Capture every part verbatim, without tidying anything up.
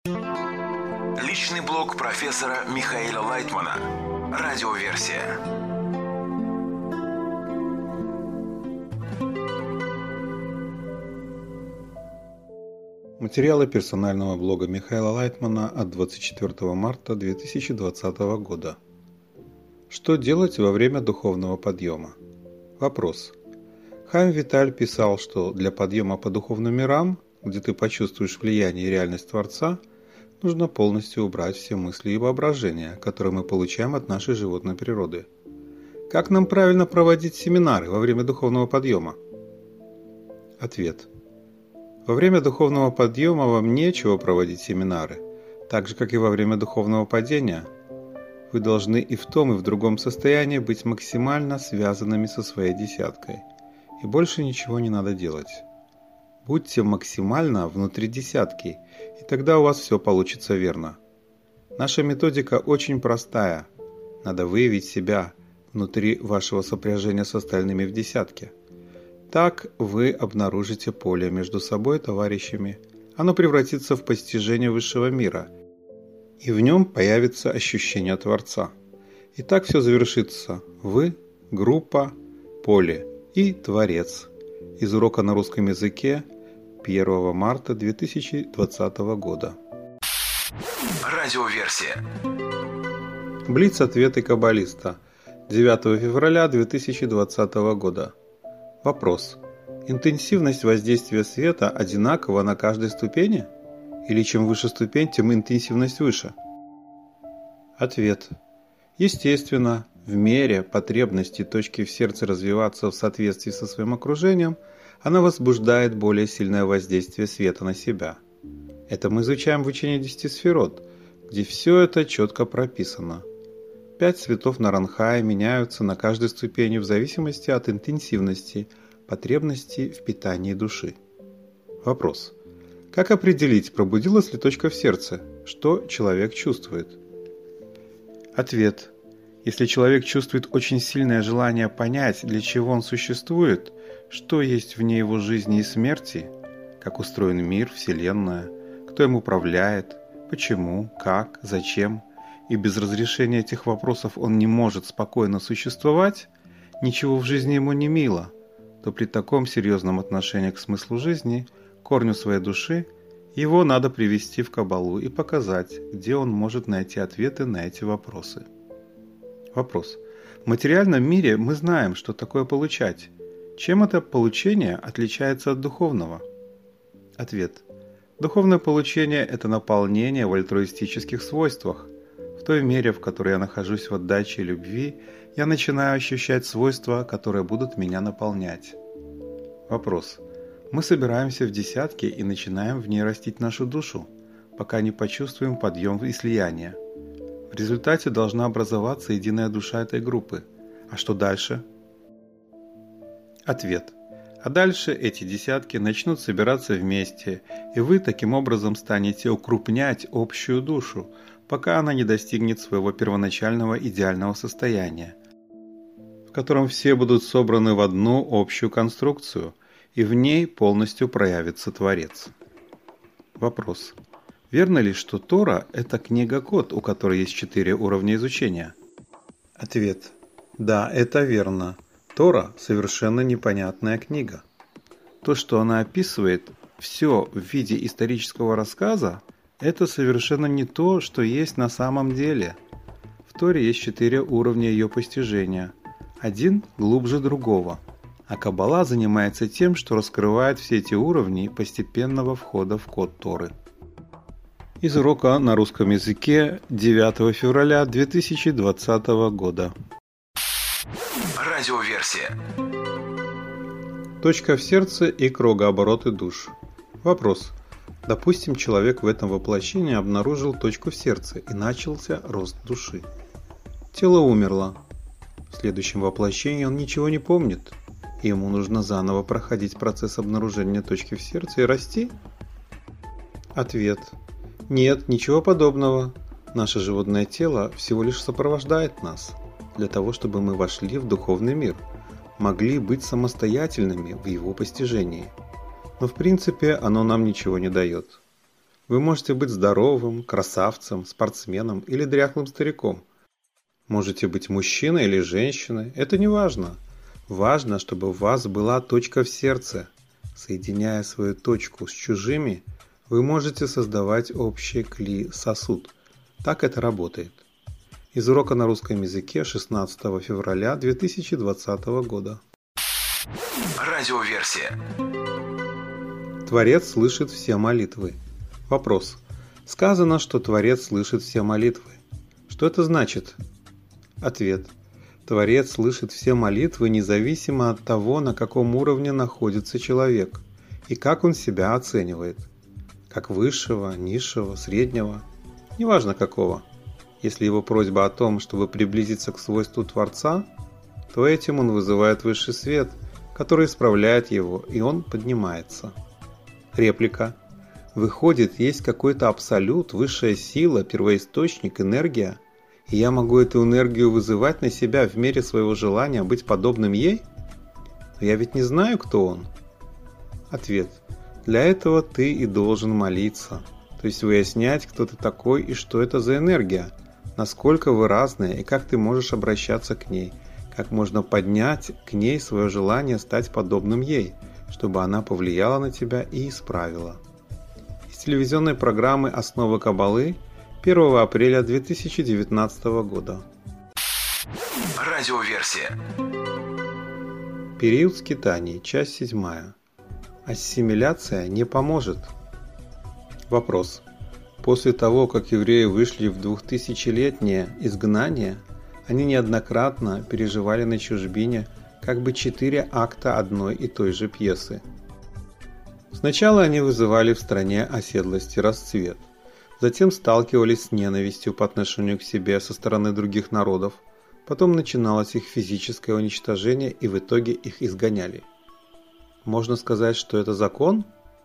Личный блог профессора Михаила Лайтмана. Радиоверсия. Материалы персонального блога Михаила Лайтмана от двадцать четвёртого марта две тысячи двадцатого года. Что делать во время духовного подъема? Вопрос. Хайм Виталь писал, что для подъема по духовным мирам, где ты почувствуешь влияние и реальность Творца, нужно полностью убрать все мысли и воображения, которые мы получаем от нашей животной природы. Как нам правильно проводить семинары во время духовного подъема? Ответ. Во время духовного подъема вам нечего проводить семинары, так же, как и во время духовного падения. Вы должны и в том, и в другом состоянии быть максимально связанными со своей десяткой, и больше ничего не надо делать. Будьте максимально внутри десятки, и тогда у вас все получится верно. Наша методика очень простая. Надо выявить себя внутри вашего сопряжения с остальными в десятке. Так вы обнаружите поле между собой и товарищами. Оно превратится в постижение высшего мира, и в нем появится ощущение Творца. И так все завершится. Вы, группа, поле и Творец. Из урока на русском языке первого марта две тысячи двадцатого года. Радиоверсия. Блиц-ответы каббалиста. девятого февраля две тысячи двадцатого года. Вопрос. Интенсивность воздействия света одинакова на каждой ступени? Или чем выше ступень, тем интенсивность выше? Ответ. Естественно, в мере потребности точки в сердце развиваться в соответствии со своим окружением, она возбуждает более сильное воздействие света на себя. Это мы изучаем в учении десяти сферот, где все это четко прописано. Пять цветов Наранхая меняются на каждой ступени в зависимости от интенсивности, потребности в питании души. Вопрос. Как определить, пробудилась ли точка в сердце? Что человек чувствует? Ответ. Если человек чувствует очень сильное желание понять, для чего он существует, что есть вне его жизни и смерти, как устроен мир, Вселенная, кто им управляет, почему, как, зачем, и без разрешения этих вопросов он не может спокойно существовать, ничего в жизни ему не мило, то при таком серьезном отношении к смыслу жизни, корню своей души, его надо привести в Каббалу и показать, где он может найти ответы на эти вопросы. Вопрос. В материальном мире мы знаем, что такое получать. Чем это получение отличается от духовного? Ответ. Духовное получение – это наполнение в альтруистических свойствах. В той мере, в которой я нахожусь в отдаче и любви, я начинаю ощущать свойства, которые будут меня наполнять. Вопрос. Мы собираемся в десятке и начинаем в ней растить нашу душу, пока не почувствуем подъем и слияние. В результате должна образоваться единая душа этой группы. А что дальше? Ответ. А дальше эти десятки начнут собираться вместе, и вы таким образом станете укрупнять общую душу, пока она не достигнет своего первоначального идеального состояния, в котором все будут собраны в одну общую конструкцию, и в ней полностью проявится Творец. Вопрос. Верно ли, что Тора – это книга-код, у которой есть четыре уровня изучения? Ответ. Да, это верно. Тора – совершенно непонятная книга. То, что она описывает, все в виде исторического рассказа, это совершенно не то, что есть на самом деле. В Торе есть четыре уровня ее постижения. Один глубже другого. А Каббала занимается тем, что раскрывает все эти уровни постепенного входа в код Торы. Из урока на русском языке девятого февраля две тысячи двадцатого года. Радиоверсия. Точка в сердце и кругообороты душ. Вопрос. Допустим, человек в этом воплощении обнаружил точку в сердце и начался рост души. Тело умерло. В следующем воплощении он ничего не помнит, и ему нужно заново проходить процесс обнаружения точки в сердце и расти? Ответ. Нет, ничего подобного. Наше животное тело всего лишь сопровождает нас, для того, чтобы мы вошли в духовный мир, могли быть самостоятельными в его постижении. Но в принципе оно нам ничего не дает. Вы можете быть здоровым, красавцем, спортсменом или дряхлым стариком. Можете быть мужчиной или женщиной, это не важно. Важно, чтобы у вас была точка в сердце. Соединяя свою точку с чужими, вы можете создавать общий кли-сосуд. Так это работает. Из урока на русском языке шестнадцатого февраля две тысячи двадцатого года. Радиоверсия. Творец слышит все молитвы. Вопрос. Сказано, что Творец слышит все молитвы. Что это значит? Ответ. Творец слышит все молитвы независимо от того, на каком уровне находится человек и как он себя оценивает. Как высшего, низшего, среднего, неважно какого. Если его просьба о том, чтобы приблизиться к свойству Творца, то этим он вызывает высший свет, который исправляет его, и он поднимается. Реплика. Выходит, есть какой-то абсолют, высшая сила, первоисточник, энергия, и я могу эту энергию вызывать на себя в мере своего желания быть подобным ей? Но я ведь не знаю, кто он. Ответ. Для этого ты и должен молиться, то есть выяснять, кто ты такой и что это за энергия, насколько вы разные и как ты можешь обращаться к ней, как можно поднять к ней свое желание стать подобным ей, чтобы она повлияла на тебя и исправила. Из телевизионной программы «Основы Каббалы» первого апреля две тысячи девятнадцатого года. Радиоверсия. Период скитаний. Часть седьмая. Ассимиляция не поможет. Вопрос. После того, как евреи вышли в двухтысячелетнее изгнание, они неоднократно переживали на чужбине как бы четыре акта одной и той же пьесы. Сначала они вызывали в стране оседлость и расцвет, затем сталкивались с ненавистью по отношению к себе со стороны других народов, потом начиналось их физическое уничтожение и в итоге их изгоняли. Можно сказать, что это закон?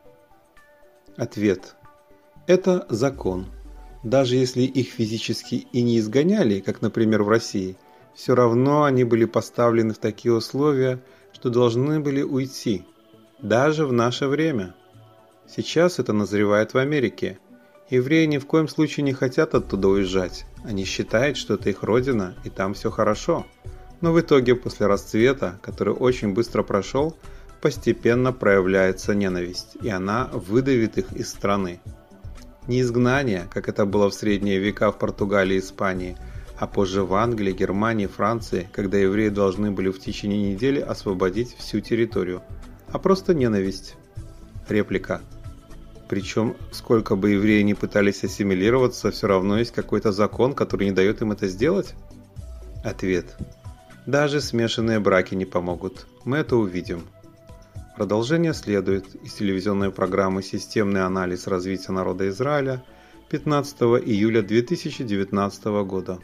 Ответ. Это закон. Даже если их физически и не изгоняли, как, например, в России, все равно они были поставлены в такие условия, что должны были уйти. Даже в наше время. Сейчас это назревает в Америке. Евреи ни в коем случае не хотят оттуда уезжать. Они считают, что это их родина и там все хорошо. Но в итоге после расцвета, который очень быстро прошел, постепенно проявляется ненависть, и она выдавит их из страны. Не изгнание, как это было в средние века в Португалии и Испании, а позже в Англии, Германии, Франции, когда евреи должны были в течение недели освободить всю территорию, а просто ненависть. Реплика. Причем, сколько бы евреи ни пытались ассимилироваться, все равно есть какой-то закон, который не дает им это сделать? Ответ. Даже смешанные браки не помогут. Мы это увидим. Продолжение следует из телевизионной программы «Системный анализ развития народа Израиля» пятнадцатого июля две тысячи девятнадцатого года.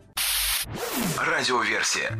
Радиоверсия.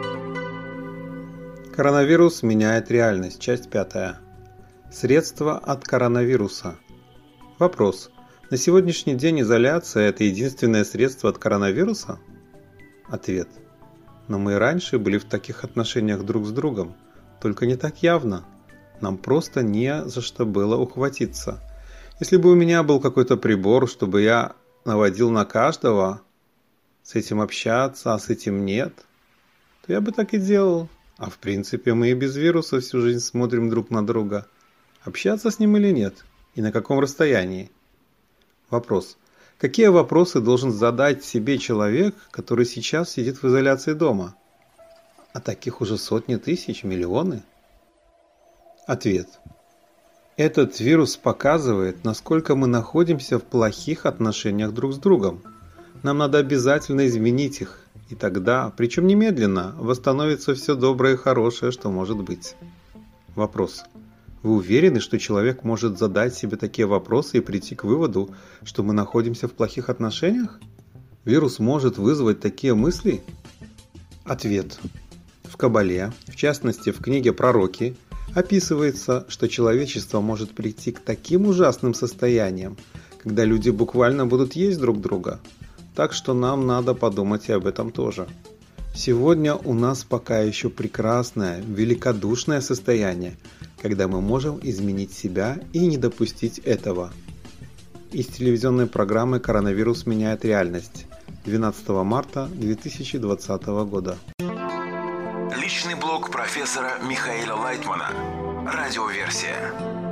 Коронавирус меняет реальность. Часть пятая. Средства от коронавируса. Вопрос. На сегодняшний день изоляция – это единственное средство от коронавируса? Ответ. Но мы и раньше были в таких отношениях друг с другом, только не так явно. Нам просто не за что было ухватиться. Если бы у меня был какой-то прибор, чтобы я наводил на каждого, с этим общаться, а с этим нет, то я бы так и делал. А в принципе мы и без вируса всю жизнь смотрим друг на друга. Общаться с ним или нет? И на каком расстоянии? Вопрос. Какие вопросы должен задать себе человек, который сейчас сидит в изоляции дома? А таких уже сотни тысяч, миллионы. Ответ. Этот вирус показывает, насколько мы находимся в плохих отношениях друг с другом. Нам надо обязательно изменить их, и тогда, причем немедленно, восстановится все доброе и хорошее, что может быть. Вопрос. Вы уверены, что человек может задать себе такие вопросы и прийти к выводу, что мы находимся в плохих отношениях? Вирус может вызвать такие мысли? Ответ. В Каббале, в частности в книге «Пророки», описывается, что человечество может прийти к таким ужасным состояниям, когда люди буквально будут есть друг друга. Так что нам надо подумать и об этом тоже. Сегодня у нас пока еще прекрасное, великодушное состояние, когда мы можем изменить себя и не допустить этого. из телевизионной программы «Коронавирус меняет реальность» двенадцатого марта две тысячи двадцатого года. Личный блог профессора Михаила Лайтмана. Радиоверсия.